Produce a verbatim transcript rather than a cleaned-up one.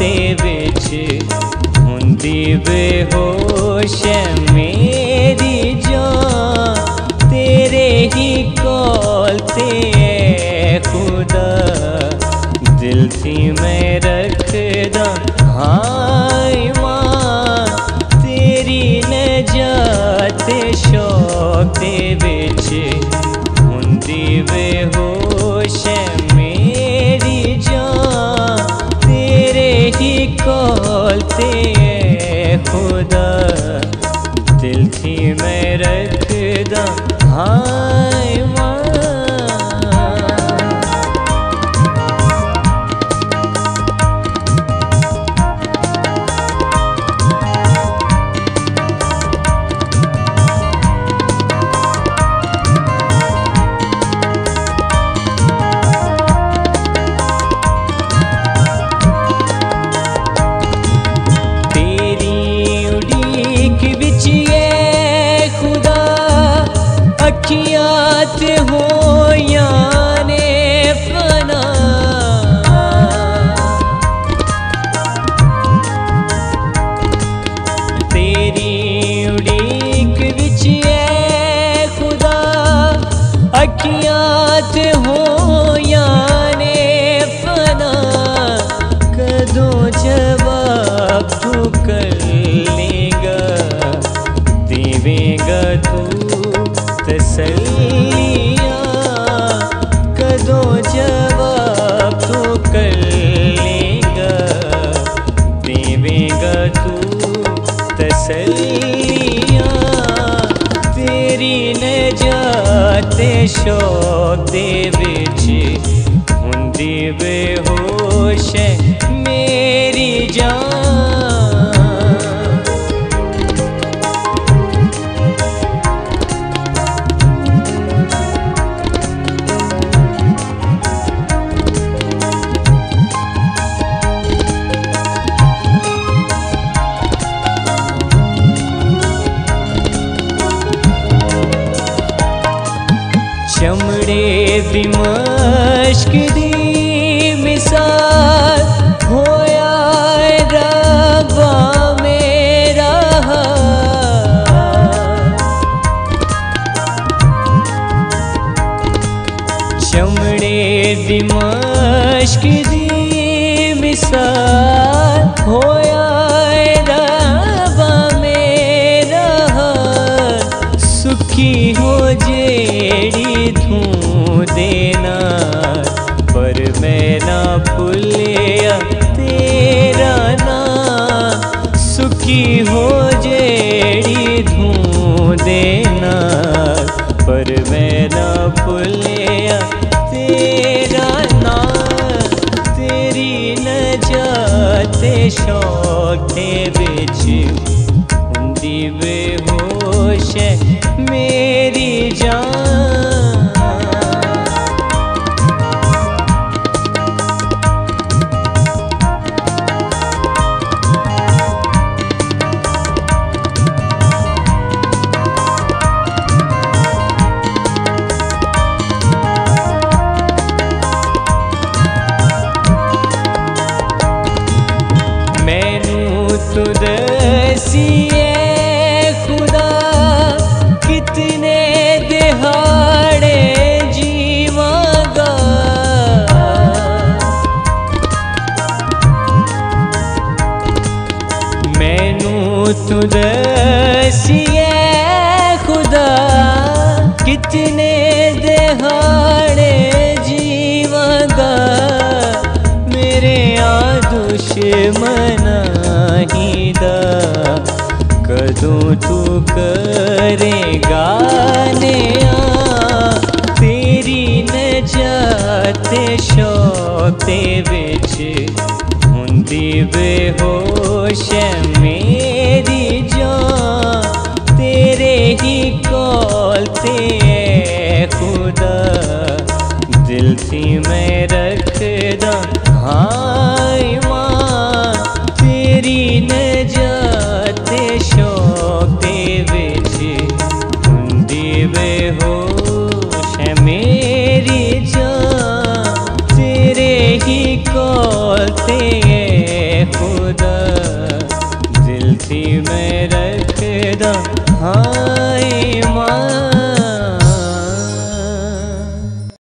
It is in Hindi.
दे विच हुंदी बेहोश है मेरी जान, तेरे ही कौल ते ऐ खुदा दिल थी मैं रखदा हाय मान, तेरी नजात शौक दे विच हुंदी बेहोश है मेरी जान, तेरे ही कौल ते ऐ खुदा दिल थी मैं रखदा हाय मान। अखियाँ ते होयां ने फना, तेरी उड़ीक विच ऐ खुदा अखियाँ ते होयां ने फना, कदों जवाब तू कर लेगा देवेगा तू तसल्लियाँ, कदों जवाब तू कर लेगा देवेगा तू तसल्लियाँ, तेरी नजात शौक दे विच हुंदी बेहोश है मेरी जान। चमड़े दी मश्क दी मिसाल होया रब्बा मेरा, चमड़े दी मश्क दी मिसाल होया रब्बा मेरा, सुखी हो जेड़ी धूं देना पर मैं ना भूलिया तेरा नाम, सुखी हो जेड़ी धूं देना पर मैं ना भूलिया तेरा नाम, तेरी नजात शौक दे विच हुंदी बेहोश है मेरी जान। मैनू तू दसिए खुदा कितने दिहाड़े जीवांगा, मैनू तू दसिए खुदा कितने दिहाड़े जीवांगा, मेरे आ दुश्मना ही दा कदों तू करेगा नेआ, तेरी नजात शौक दे विच हुंदी बेहोश है मेरी जान, तेरे ही कौल ते ऐ खुदा दिल थी मैं रखदा हाय मान, तेरी नजात शौक दे विच हुंदी बेहोश है मेरी जान, तेरे ही कौल ते दा हाँ